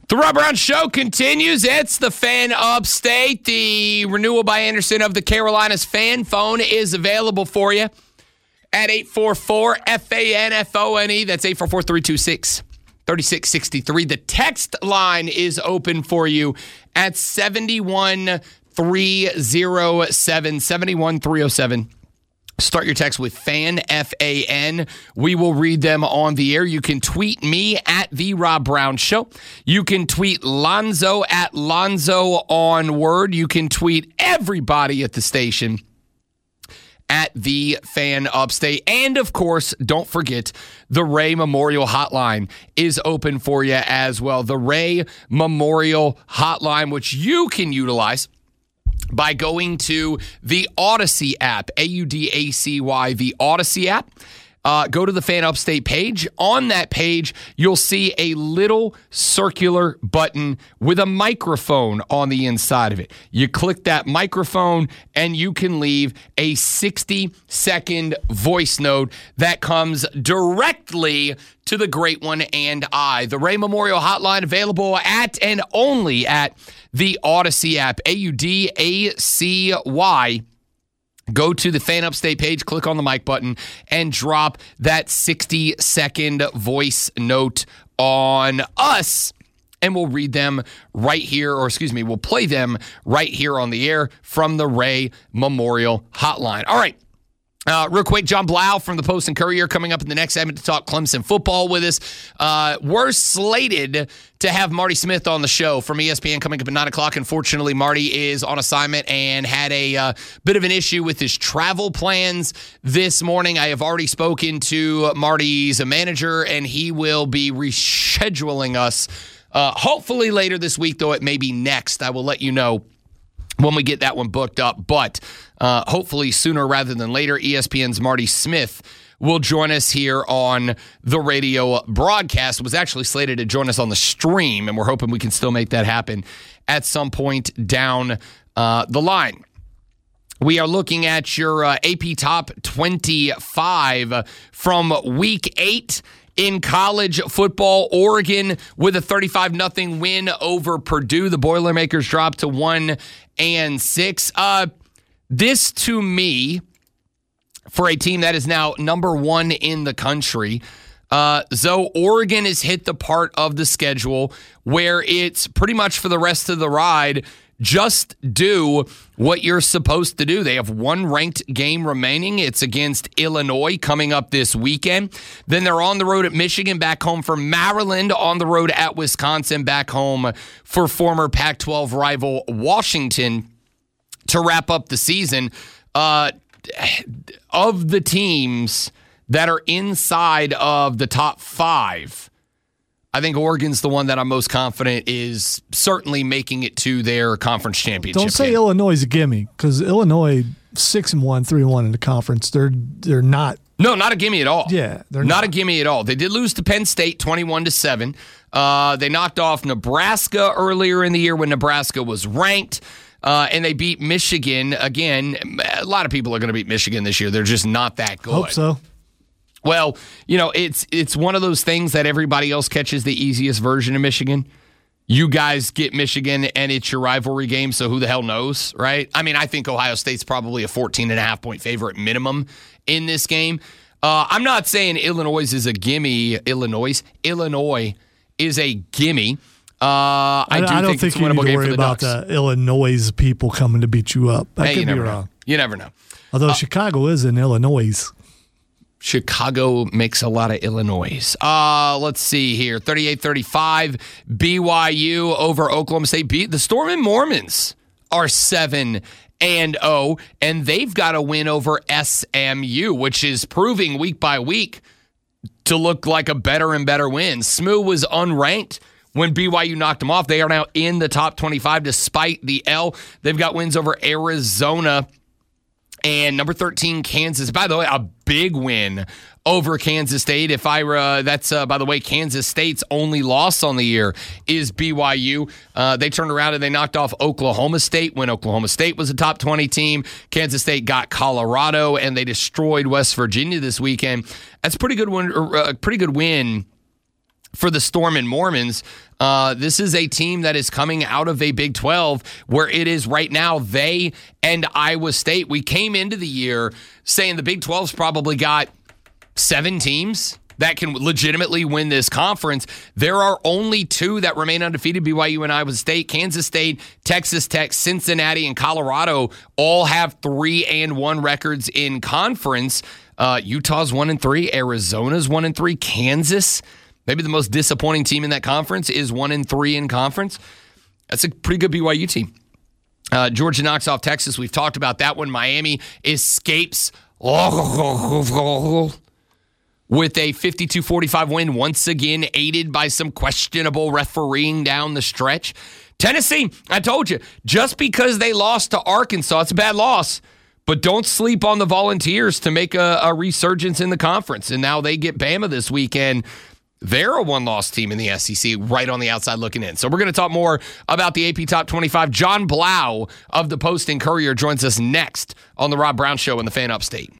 The Rob Brown Show continues. It's the Fan Upstate. The renewal by Anderson of the Carolinas fan phone is available for you at 844-FANFONE. That's 844-326-3663. The text line is open for you at 71307. 71307. Start your text with FAN, F-A-N. We will read them on the air. You can tweet me at The Rob Brown Show. You can tweet Lonzo at Lonzo on Word. You can tweet everybody at the station at The Fan Upstate. And, of course, don't forget, the Ray Memorial Hotline is open for you as well. The Ray Memorial Hotline, which you can utilize by going to the Odyssey app, AUDACY, the Odyssey app. Go to the Fan Upstate page. On that page, you'll see a little circular button with a microphone on the inside of it. You click that microphone, and you can leave a 60-second voice note that comes directly to the great one and I. The Ray Memorial Hotline available at and only at the Odyssey app, AUDACY. Go to the Fan Upstate page, click on the mic button, and drop that 60-second voice note on us. And we'll read them right here, we'll play them right here on the air from the Ray Memorial Hotline. All right. Real quick, John Blau from the Post and Courier coming up in the next segment to talk Clemson football with us. We're slated to have Marty Smith on the show from ESPN coming up at 9 o'clock. Unfortunately, Marty is on assignment and had a bit of an issue with his travel plans this morning. I have already spoken to Marty's manager, and he will be rescheduling us hopefully later this week, though it may be next. I will let you know when we get that one booked up. But hopefully sooner rather than later, ESPN's Marty Smith will join us here on the radio broadcast. Was actually slated to join us on the stream, and we're hoping we can still make that happen at some point down the line. We are looking at your AP Top 25 from Week 8 in college football. Oregon with a 35-0 win over Purdue. The Boilermakers dropped to 1-6. This, to me, for a team that is now number one in the country, so Oregon has hit the part of the schedule where it's pretty much for the rest of the ride, just do what you're supposed to do. They have one ranked game remaining. It's against Illinois coming up this weekend. Then they're on the road at Michigan, back home for Maryland, on the road at Wisconsin, back home for former Pac-12 rival Washington to wrap up the season. Of the teams that are inside of the top 5, I think Oregon's the one that I'm most confident is certainly making it to their conference championship. Don't say game. Illinois is a gimme, because Illinois 6-1, 3-1 in the conference. They're not. No, not a gimme at all. Yeah, they're not a gimme at all. They did lose to Penn State 21-7. They knocked off Nebraska earlier in the year when Nebraska was ranked. And they beat Michigan. Again, a lot of people are going to beat Michigan this year. They're just not that good. Hope so. Well, it's one of those things that everybody else catches the easiest version of Michigan. You guys get Michigan, and it's your rivalry game, so who the hell knows, right? I mean, I think Ohio State's probably a 14.5-point favorite minimum in this game. I'm not saying Illinois is a gimme. Illinois is a gimme. I don't think it's a winnable game for the Ducks. About the Illinois people coming to beat you up. That could be wrong. You never know. Although Chicago is in Illinois. Chicago makes a lot of Illinois. Let's see here. 38-35, BYU over Oklahoma State. The Storm and Mormons are 7-0, and they've got a win over SMU, which is proving week by week to look like a better and better win. SMU was unranked when BYU knocked them off. They are now in the top 25 despite the L. They've got wins over Arizona and number 13, Kansas. By the way, a big win over Kansas State. That's by the way, Kansas State's only loss on the year is BYU. They turned around and they knocked off Oklahoma State when Oklahoma State was a top 20 team. Kansas State got Colorado, and they destroyed West Virginia this weekend. That's a pretty good win for the Storm and Mormons. This is a team that is coming out of a Big 12 where it is right now they and Iowa State. We came into the year saying the Big 12's probably got 7 teams that can legitimately win this conference. There are only 2 that remain undefeated, BYU and Iowa State. Kansas State, Texas Tech, Cincinnati, and Colorado all have 3-1 records in conference. Utah's 1-3, Arizona's 1-3, Kansas, maybe the most disappointing team in that conference, is 1-3 in conference. That's a pretty good BYU team. Georgia knocks off Texas. We've talked about that one. Miami escapes with a 52-45 win, once again aided by some questionable refereeing down the stretch. Tennessee, I told you, just because they lost to Arkansas, it's a bad loss, but don't sleep on the Volunteers to make a resurgence in the conference. And now they get Bama this weekend. They're a one-loss team in the SEC, right on the outside looking in. So we're going to talk more about the AP Top 25. John Blau of the Post and Courier joins us next on the Rob Brown Show on the Fan Upstate.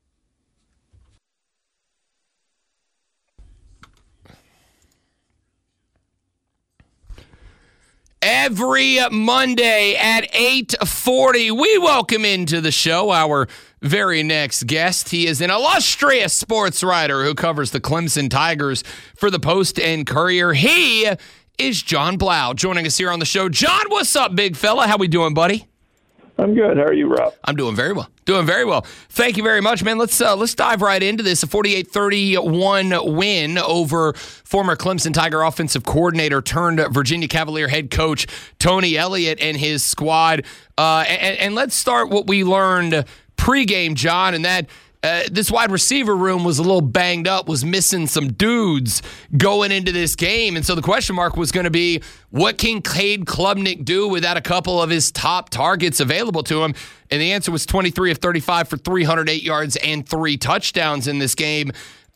Every Monday at 8:40, we welcome into the show our very next guest. He is an illustrious sports writer who covers the Clemson Tigers for the Post and Courier. He is John Blau, joining us here on the show. John, what's up, big fella? How we doing, buddy? I'm good. How are you, Rob? I'm doing very well. Doing very well. Thank you very much, man. Let's dive right into this. A 48-31 win over former Clemson Tiger offensive coordinator turned Virginia Cavalier head coach Tony Elliott and his squad. And let's start what we learned pregame, John, and that this wide receiver room was a little banged up, was missing some dudes going into this game. And so the question mark was going to be, what can Cade Klubnik do without a couple of his top targets available to him? And the answer was 23 of 35 for 308 yards and 3 touchdowns in this game.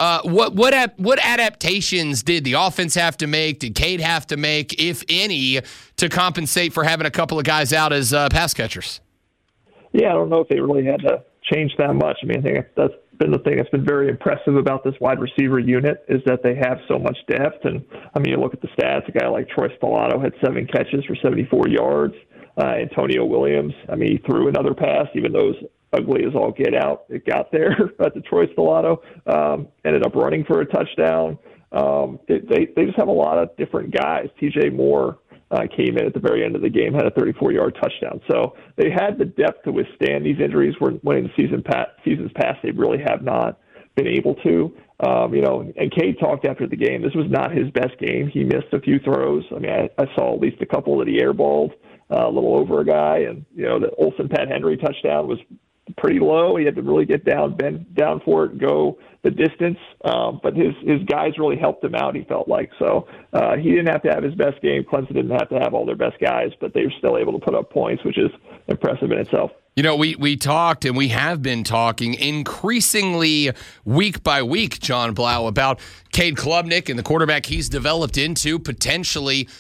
What adaptations did the offense have to make? Did Cade have to make, if any, to compensate for having a couple of guys out as pass catchers? Yeah, I don't know if they really had to change that much. I mean, I think that's been the thing that's been very impressive about this wide receiver unit is that they have so much depth. And, I mean, you look at the stats, a guy like Troy Stellato had 7 catches for 74 yards. Antonio Williams, I mean, he threw another pass, even though it was ugly as all get out. It got there to Troy Stellato, ended up running for a touchdown. They just have a lot of different guys. TJ Moore came in at the very end of the game, had a 34-yard touchdown. So they had the depth to withstand these injuries when in the seasons past they really have not been able to. And Cade talked after the game. This was not his best game. He missed a few throws. I mean, I saw at least a couple that he airballed a little over a guy. And, the Olsen-Pat Henry touchdown was pretty low. He had to really get down, bend down for it, and go the distance. But his guys really helped him out, he felt like. So he didn't have to have his best game. Clemson didn't have to have all their best guys, but they were still able to put up points, which is impressive in itself. We talked, and we have been talking increasingly week by week, John Blau, about Cade Klubnik and the quarterback he's developed into, potentially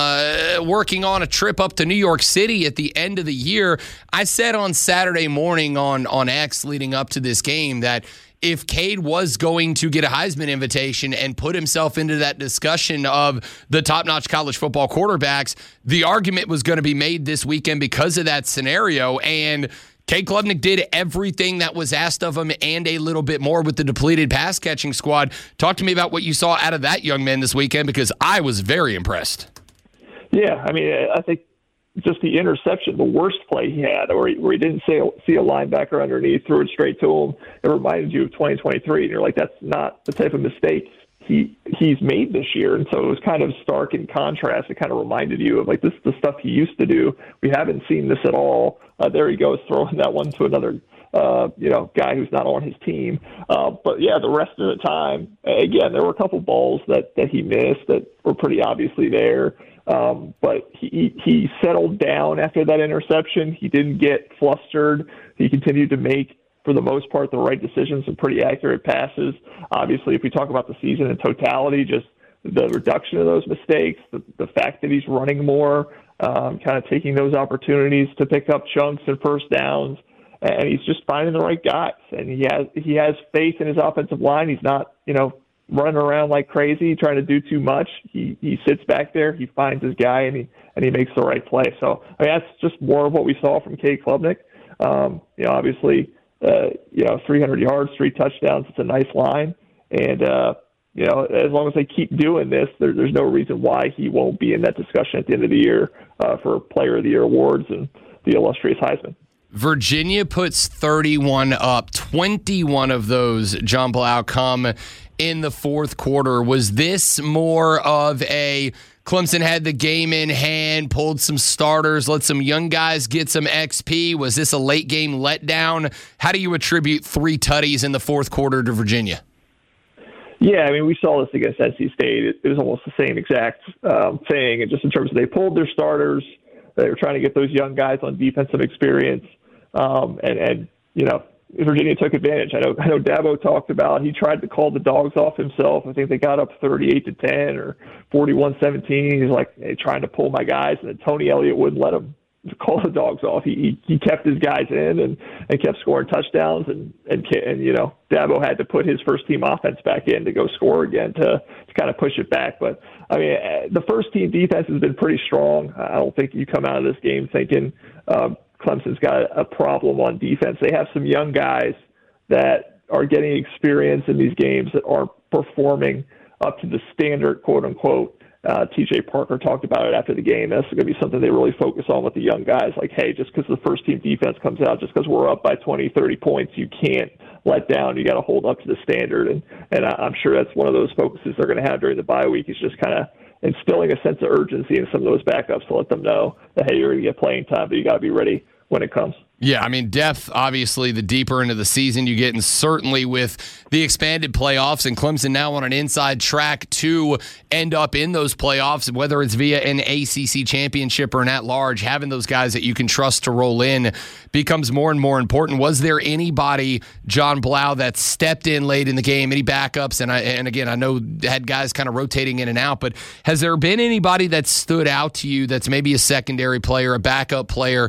working on a trip up to New York City at the end of the year. I said on Saturday morning on X leading up to this game that if Cade was going to get a Heisman invitation and put himself into that discussion of the top-notch college football quarterbacks, the argument was going to be made this weekend because of that scenario. And Cade Klubnik did everything that was asked of him and a little bit more with the depleted pass-catching squad. Talk to me about what you saw out of that young man this weekend, because I was very impressed. Yeah, I mean, I think just the interception, the worst play he had, where he didn't see a linebacker underneath, threw it straight to him. It reminded you of 2023, and you're like, that's not the type of mistakes he's made this year. And so it was kind of stark in contrast. It kind of reminded you of, like, this is the stuff he used to do. We haven't seen this at all. There he goes, throwing that one to another guy who's not on his team. But, yeah, the rest of the time, again, there were a couple balls that he missed that were pretty obviously there. But he settled down after that interception. He didn't get flustered. He continued to make, for the most part, the right decisions and pretty accurate passes. Obviously, if we talk about the season in totality, just the reduction of those mistakes, the fact that he's running more, kind of taking those opportunities to pick up chunks and first downs, and he's just finding the right guys. And he has faith in his offensive line. He's not, running around like crazy, trying to do too much. He sits back there, he finds his guy, and he makes the right play. So I mean, that's just more of what we saw from Cade Klubnik. Obviously, 300 yards, 3 touchdowns. It's a nice line, and as long as they keep doing this, there's no reason why he won't be in that discussion at the end of the year for Player of the Year awards and the illustrious Heisman. Virginia puts 31 up. 21 of those, John Blau, come in the fourth quarter. Was this more of a Clemson had the game in hand, pulled some starters, let some young guys get some XP? Was this a late game letdown? How do you attribute 3 tutties in the fourth quarter to Virginia? Yeah, I mean, we saw this against NC State. It was almost the same exact thing. And just in terms of they pulled their starters, they were trying to get those young guys on defensive experience. Virginia took advantage. I know Dabo talked about he tried to call the dogs off himself. I think they got up 38-10 or 41-17. He's like, hey, trying to pull my guys, and then Tony Elliott wouldn't let him call the dogs off. He kept his guys in and kept scoring touchdowns, and Dabo had to put his first team offense back in to go score again to kind of push it back. But I mean, the first team defense has been pretty strong. I don't think you come out of this game thinking Clemson's got a problem on defense. They have some young guys that are getting experience in these games that aren't performing up to the standard, quote unquote. TJ Parker talked about it after the game. That's going to be something they really focus on with the young guys. Like, hey, just because the first team defense comes out, just because we're up by 20, 30 points, you can't let down. You got to hold up to the standard. And I'm sure that's one of those focuses they're going to have during the bye week, is just kind of instilling a sense of urgency in some of those backups to let them know that, hey, you're going to get playing time, but you got to be ready when it comes. Yeah, I mean, depth, obviously, the deeper into the season you get, and certainly with the expanded playoffs, and Clemson now on an inside track to end up in those playoffs, whether it's via an ACC championship or an at-large, having those guys that you can trust to roll in becomes more and more important. Was there anybody, John Blau, that stepped in late in the game, any backups? And again, I know had guys kind of rotating in and out, but has there been anybody that stood out to you that's maybe a secondary player, a backup player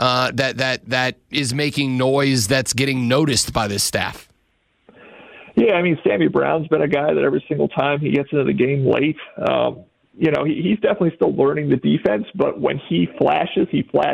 that is making noise, that's getting noticed by this staff? Yeah, I mean, Sammy Brown's been a guy that every single time he gets into the game late, he's definitely still learning the defense, but when he flashes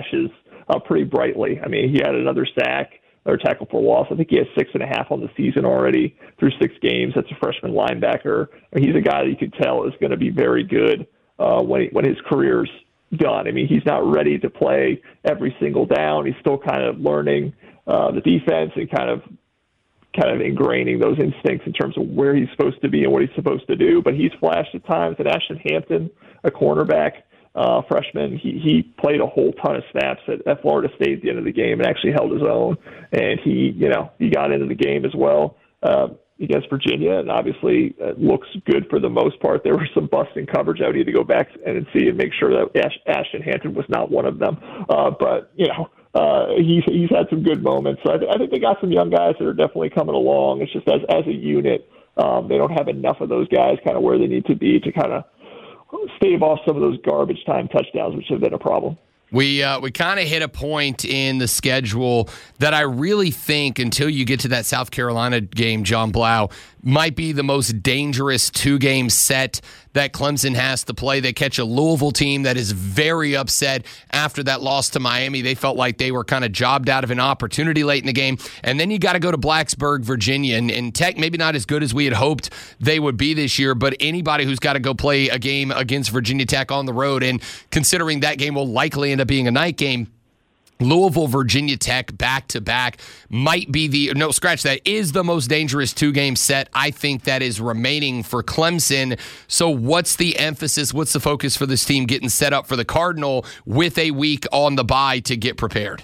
pretty brightly. I mean, he had another sack or tackle for loss. I think he has 6.5 on the season already through 6 games. That's a freshman linebacker. I mean, he's a guy that you could tell is going to be very good when his career's done. I mean, he's not ready to play every single down. He's still kind of learning the defense and kind of ingraining those instincts in terms of where he's supposed to be and what he's supposed to do. But he's flashed at times. And Ashton Hampton, a cornerback freshman, he played a whole ton of snaps at Florida State at the end of the game and actually held his own. And he got into the game as well against Virginia, and obviously it looks good for the most part. There was some busting coverage I would need to go back and see and make sure that Ashton Hampton was not one of them. But he's had some good moments. So I think they got some young guys that are definitely coming along. It's just as a unit, they don't have enough of those guys kind of where they need to be to kind of stave off some of those garbage time touchdowns, which have been a problem. We kind of hit a point in the schedule that I really think, until you get to that South Carolina game, John Blau, might be the most dangerous 2-game set that Clemson has to play. They catch a Louisville team that is very upset after that loss to Miami. They felt like they were kind of jobbed out of an opportunity late in the game. And then you got to go to Blacksburg, Virginia. And Tech, maybe not as good as we had hoped they would be this year, but anybody who's got to go play a game against Virginia Tech on the road, and considering that game will likely end up being a night game, Louisville, Virginia Tech back-to-back might be is the most dangerous 2-game set I think that is remaining for Clemson. So what's the emphasis, what's the focus for this team getting set up for the Cardinal with a week on the bye to get prepared?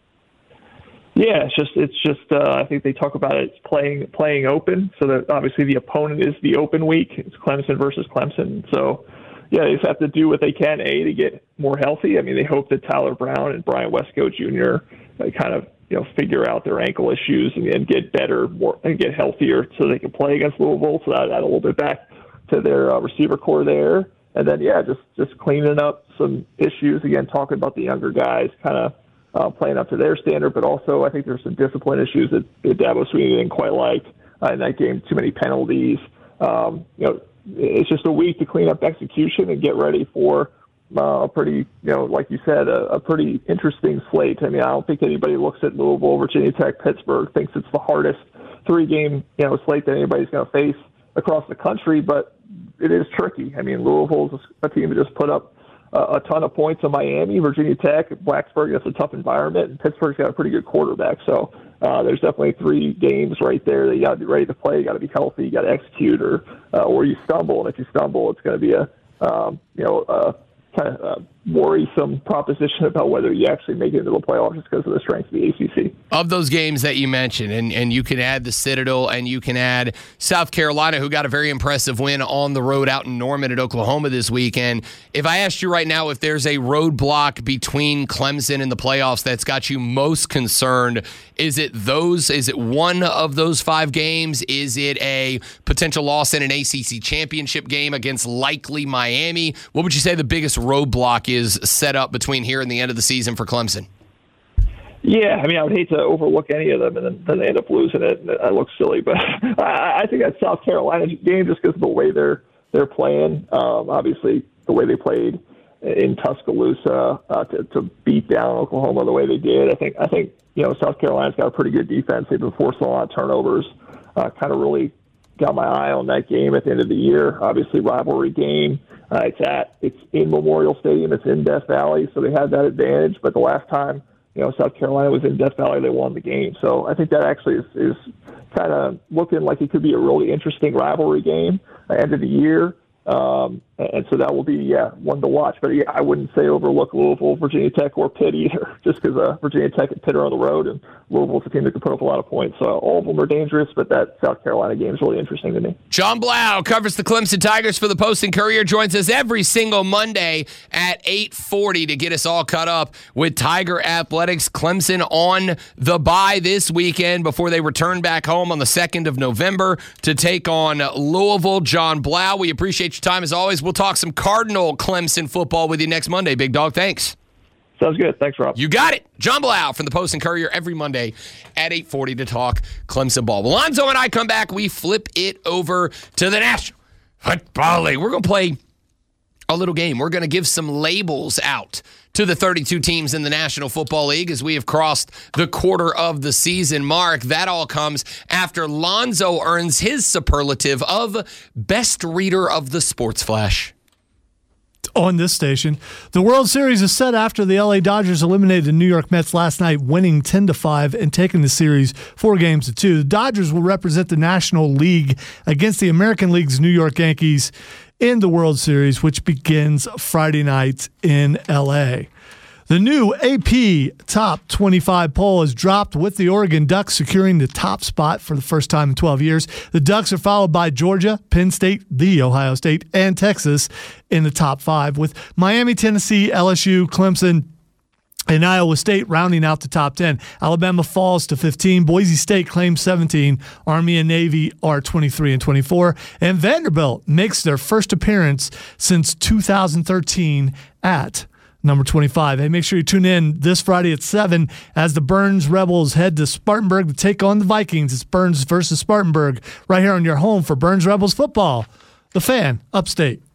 Yeah, it's just. I think they talk about it as playing open, so that obviously the opponent is the open week. It's Clemson versus Clemson, so yeah, they just have to do what they can, to get more healthy. I mean, they hope that Tyler Brown and Brian Westcott Jr. Kind of, figure out their ankle issues and get better and get healthier so they can play against Louisville. So that add a little bit back to their receiver core there. And then, just cleaning up some issues. Again, talking about the younger guys kind of playing up to their standard, but also I think there's some discipline issues that Dabo Swinney didn't quite like in that game. Too many penalties. It's just a week to clean up execution and get ready for a pretty, like you said, a pretty interesting slate. I mean, I don't think anybody looks at Louisville, Virginia Tech, Pittsburgh, thinks it's the hardest 3-game, slate that anybody's going to face across the country, but it is tricky. I mean, Louisville's a team that just put up a ton of points on Miami, Virginia Tech, Blacksburg. That's a tough environment, and Pittsburgh's got a pretty good quarterback. So there's definitely 3 games right there that you got to be ready to play. You got to be healthy. You got to execute, or you stumble. And if you stumble, it's going to be a kind of worrisome proposition about whether you actually make it into the playoffs just because of the strength of the ACC. Of those games that you mentioned, and you can add the Citadel, and you can add South Carolina, who got a very impressive win on the road out in Norman at Oklahoma this weekend. If I asked you right now if there's a roadblock between Clemson and the playoffs that's got you most concerned, is it one of those 5 games? Is it a potential loss in an ACC championship game against likely Miami? What would you say the biggest roadblock is set up between here and the end of the season for Clemson? Yeah, I mean, I would hate to overlook any of them, and then they end up losing it. And I look silly, but I think that South Carolina game, just because of the way they're playing, obviously the way they played in Tuscaloosa to beat down Oklahoma the way they did. I think South Carolina's got a pretty good defense. They've been forcing a lot of turnovers. Kind of really got my eye on that game at the end of the year. Obviously, rivalry game. It's in Memorial Stadium. It's in Death Valley, so they have that advantage. But the last time, South Carolina was in Death Valley, they won the game. So I think that actually is kind of looking like it could be a really interesting rivalry game at the end of the year. And so that will be, one to watch. But I wouldn't say overlook Louisville, Virginia Tech, or Pitt either, just because Virginia Tech and Pitt are on the road, and Louisville's a team that can put up a lot of points. So all of them are dangerous, but that South Carolina game is really interesting to me. John Blau covers the Clemson Tigers for the Post-and-Courier, joins us every single Monday at 8:40 to get us all caught up with Tiger Athletics. Clemson on the bye this weekend before they return back home on the 2nd of November to take on Louisville. John Blau, we appreciate your time as always. We'll talk some Cardinal Clemson football with you next Monday, big dog. Thanks. Sounds good. Thanks, Rob. You got it. John Blau from the Post-and-Courier every Monday at 8:40 to talk Clemson ball. Alonzo and I come back. We flip it over to the National Football League. We're going to play a little game. We're going to give some labels out to the 32 teams in the National Football League as we have crossed the quarter of the season mark. That all comes after Lonzo earns his superlative of Best Reader of the Sports Flash. On this station, the World Series is set after the LA Dodgers eliminated the New York Mets last night, winning 10-5 and taking the series 4-2. The Dodgers will represent the National League against the American League's New York Yankees in the World Series, which begins Friday night in LA. The new AP Top 25 poll is dropped with the Oregon Ducks securing the top spot for the first time in 12 years. The Ducks are followed by Georgia, Penn State, The Ohio State, and Texas in the top 5, with Miami, Tennessee, LSU, Clemson, and Iowa State rounding out the top 10. Alabama falls to 15. Boise State claims 17. Army and Navy are 23 and 24. And Vanderbilt makes their first appearance since 2013 at number 25. Hey, make sure you tune in this Friday at 7 as the Burns Rebels head to Spartanburg to take on the Vikings. It's Burns versus Spartanburg right here on your home for Burns Rebels football. The Fan, Upstate.